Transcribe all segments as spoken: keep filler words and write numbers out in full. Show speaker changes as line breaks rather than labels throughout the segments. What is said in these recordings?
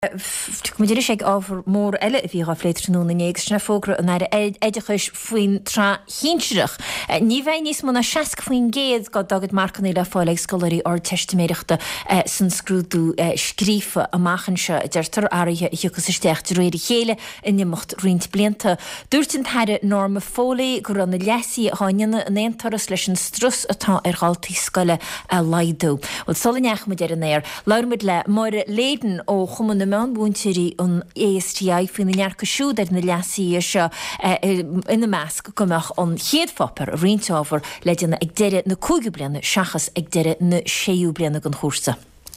Muidir sé ábhar mór eile a bhí áléidirú na néag na fógra an éidechas faoin tra chinseach. Ní bheith níos mna seaca faoin géad go dagad marcanna le fáil scoirí or testméireachta san scrúdú scrífa amachchan se deirtar áirithe thuchas isteach de réidir chéile in nimmocht riint blianta. Dúirtin theire norma fólaí gur an na lesaí háineanna an éontaras leis an strus atá ar gáiltaí scoile a laidó. Bhil solanneach mu dear an éir, leirmid le mar léden ó chumanna meán búintirí an A S T I fin na nearcha siúd ar na lesaí seo ina measc gomach an chéad fopper a riintáfar le déanana ag deire na cúige bliana seachas ag deire na séú bliana gan chósta.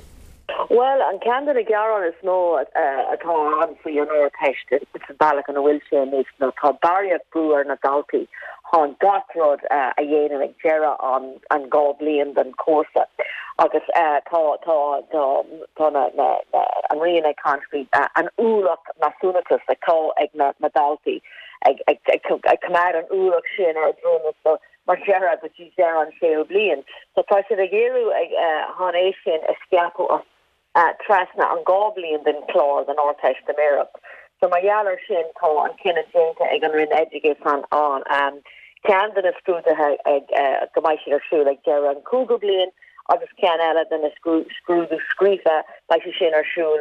Well, an candidate again is no atá an for your no test. It's a ballot on a wheelchair mix. No, tá Barrier Brewer na Dalty on Gotrod a yéna ag jera on an Goblian and Corsa. Agus tá tá tá tá na na an rian ag country an úlach masúnachas a tá ag na na Dalty ag ag ag cumad an úlach sin ar drona so mar jera but you there on Shale Blian. So tá sé ag éireú ag hanation a scapo of Uh, trasna an Goblian den chlár den orteis de Merop. So my yaller sin tá an kinna jinta ag an rin educate fan on um can den a screw de ag gomaishi ar shul ag jera an cougar blian agus can ela den a screw screw the screefa by sin ar shul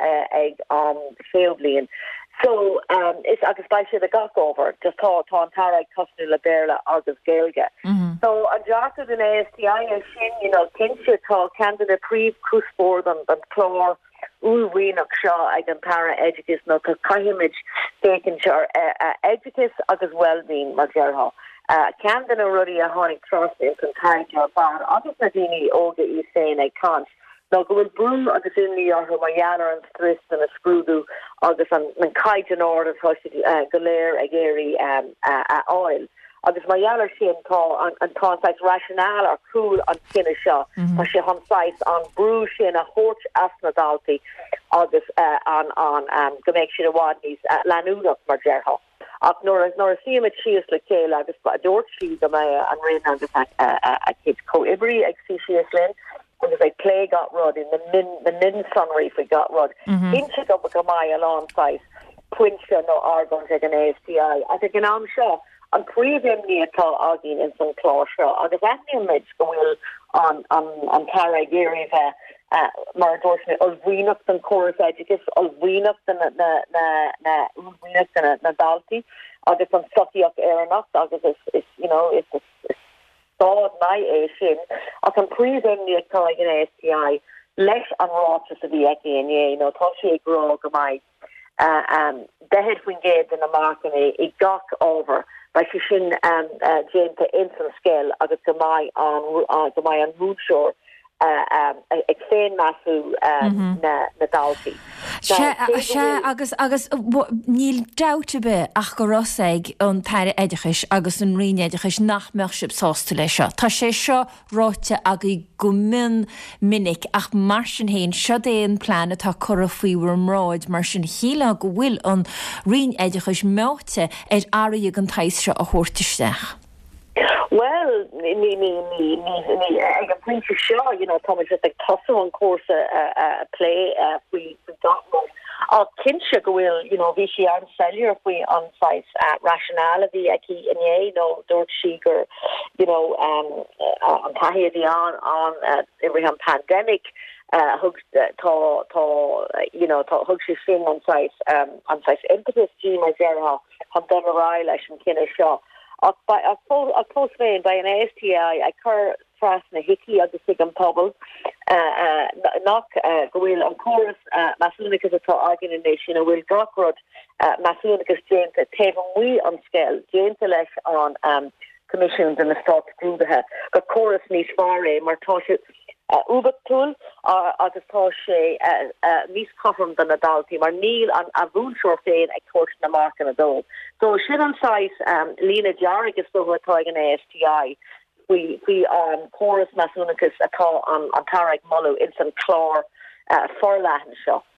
ag um Shale Blian. So um it's agus by the gach over just tá tá an tarag cosnu la berla agus gaelga. So a jota den A S T I a sin, you know, kinship tá candidate pre crusport and and chlor ul winach shaw ag an para educus no ka kaimage taken shar educus agus well-being magjarha. Uh candidate already a honig trust in contact your bar agus nadini oga is saying I can't. No go will brew agus in the or my yaller and stress and a screwdo agus an an kaijan order for uh galer ageri um uh oil. Agus my yaller sin tá an tá size rationale or cool an kinna shot or she on size on brew sin a hort asnadalty agus uh on on um go make sure what these uh, lanuda marjerha. Ach nor nor a see it she is like Kayla agus but dort she the my and rain on the fact uh a kid co ibri ex she is lin. Because I play got rod in the min the min sunreef we got rod. Inch up a my along size. Quincha no argon like an A S T I. I think an arm shaw. And previous me atá agin in some closure. Agus any image go will on on on Cara Gary uh mar dorsne ulvinach and chorus educus ulvinach and na na na ulvinach and na dalty. Agus on sucky up aeronauts. Agus is is you know it's it's thought my a sin. I can previous me atá agin A S T I less on rotches of the eki and yeah you know toshi grow go my uh um the head wing gate in the market it got over. By she sin um uh Jane to instant scale agus go mai on uh go mai on root shore uh um ag féin masu um na na dalty.
Se agus agus níl daute be ach go rosaig an taire éidechas agus an riine éidechas nach meachsib sásta lei seo. Tá sé seo ráte agaí go min minic ach mar sin héin seo éon plán atá chora faoihuar mráid mar sin híla go bhfuil an riine éidechas meáte ar áraigh an tais seo a thuirtaisteach.
Well, me, me, me, me, me, I can point to show, you know, Thomas just like tussle on course a uh, uh, play uh, we we got one. Our kinship will, you know, we she on cellular if we on site uh, rationality, I keep and yeah, you know, Dort Sheeger, you know, um, uh, on Tahir on on uh, every pandemic. Uh, hugs to to you know to hugs she sing on site um on site impetus team as there ha on done a rile I should kinda show. By a full a post vein by an A S T I I cur fras na hickey of the sigam pobble uh uh knock uh go will on chorus uh Maslunicus a organization will Grockrod uh Maslunicus James at Taven we on scale James Lesh on um commissions and the stock through the head but chorus niece fare Martosha uh Uber tool or agus tá sé uh uh níos coffam than adulty mar níl an a bhúnseoir féin ag tuairt na mark an adult. So sin an size um Lena Jarrick is still atá an A S T I. We we um chorus Maslunicus atá an an Tarek Mullu in some chlor uh for Latin show.